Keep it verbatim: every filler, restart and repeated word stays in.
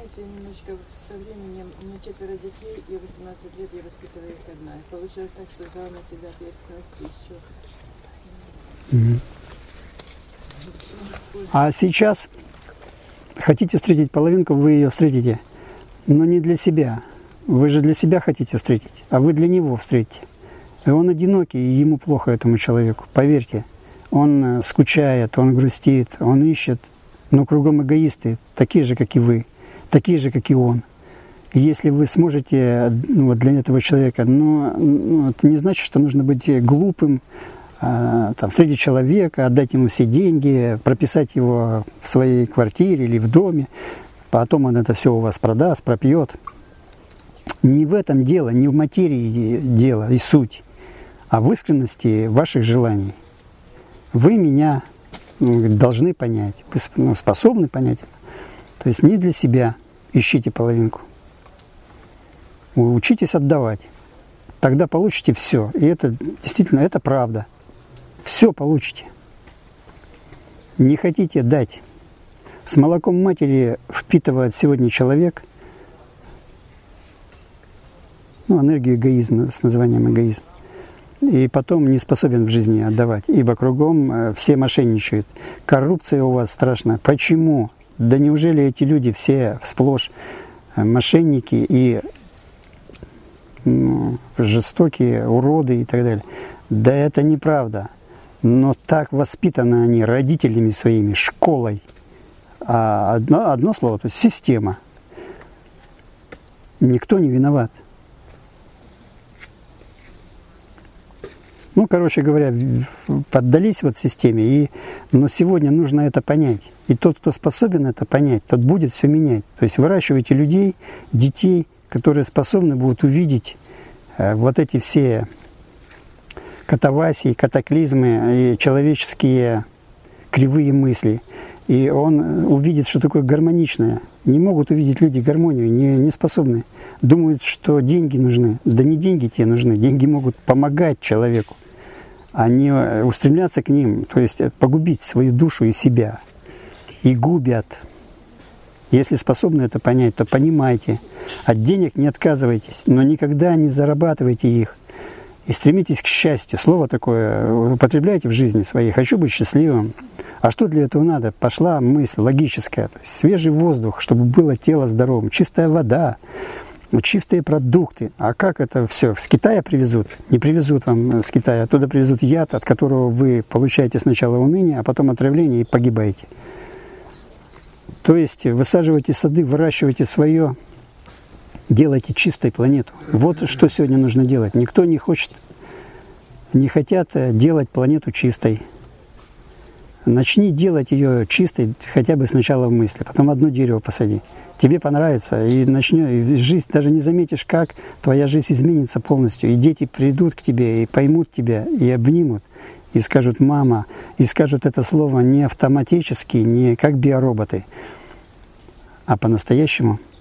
знаете, немножко со временем, у меня четверо детей, и восемнадцать лет я воспитываю их одна. И получилось так, что взяла на себя ответственность еще. Mm-hmm. А сейчас хотите встретить половинку, вы ее встретите, но не для себя. Вы же для себя хотите встретить, а вы для него встретите. И он одинокий, и ему плохо, этому человеку, поверьте. Он скучает, он грустит, он ищет, но кругом эгоисты, такие же, как и вы, такие же, как и он. И если вы сможете, ну, вот для этого человека, но ну, это не значит, что нужно быть глупым, а, там, встретить человека, отдать ему все деньги, прописать его в своей квартире или в доме, потом он это все у вас продаст, пропьет. Не в этом дело, не в материи дело и суть, а в искренности ваших желаний. Вы меня ну, должны понять, вы ну, способны понять это. То есть не для себя ищите половинку. Вы учитесь отдавать. Тогда получите все. И это действительно, это правда. Все получите. Не хотите дать. С молоком матери впитывает сегодня человек ну, энергию эгоизма с названием эгоизм. И потом не способен в жизни отдавать, ибо кругом все мошенничают. Коррупция у вас страшная. Почему? Да неужели эти люди все сплошь мошенники и ну, жестокие, уроды и так далее? Да это неправда. Но так воспитаны они родителями своими, школой. А одно, одно слово, то есть система. Никто не виноват. Ну, короче говоря, поддались вот системе, и, но сегодня нужно это понять. И тот, кто способен это понять, тот будет все менять. То есть выращивайте людей, детей, которые способны будут увидеть э, вот эти все катавасии, катаклизмы и человеческие кривые мысли. И он увидит, что такое гармоничное. Не могут увидеть люди гармонию, не, не способны. Думают, что деньги нужны. Да не деньги тебе нужны, деньги могут помогать человеку, а не устремляться к ним, то есть погубить свою душу и себя. И губят. Если способны это понять, то понимайте. От денег не отказывайтесь, но никогда не зарабатывайте их. И стремитесь к счастью. Слово такое употребляйте в жизни своей. Хочу быть счастливым. А что для этого надо? Пошла мысль логическая. То есть свежий воздух, чтобы было тело здоровым. Чистая вода. Чистые продукты. А как это все? С Китая привезут? Не привезут вам с Китая. Оттуда привезут яд, от которого вы получаете сначала уныние, а потом отравление и погибаете. То есть высаживайте сады, выращивайте свое, делайте чистой планету. Вот что сегодня нужно делать. Никто не хочет, не хотят делать планету чистой. Начни делать ее чистой хотя бы сначала в мысли, потом одно дерево посади. Тебе понравится, и начнешь, и жизнь, даже не заметишь, как твоя жизнь изменится полностью. И дети придут к тебе, и поймут тебя, и обнимут, и скажут «мама», и скажут это слово не автоматически, не как биороботы, а по-настоящему.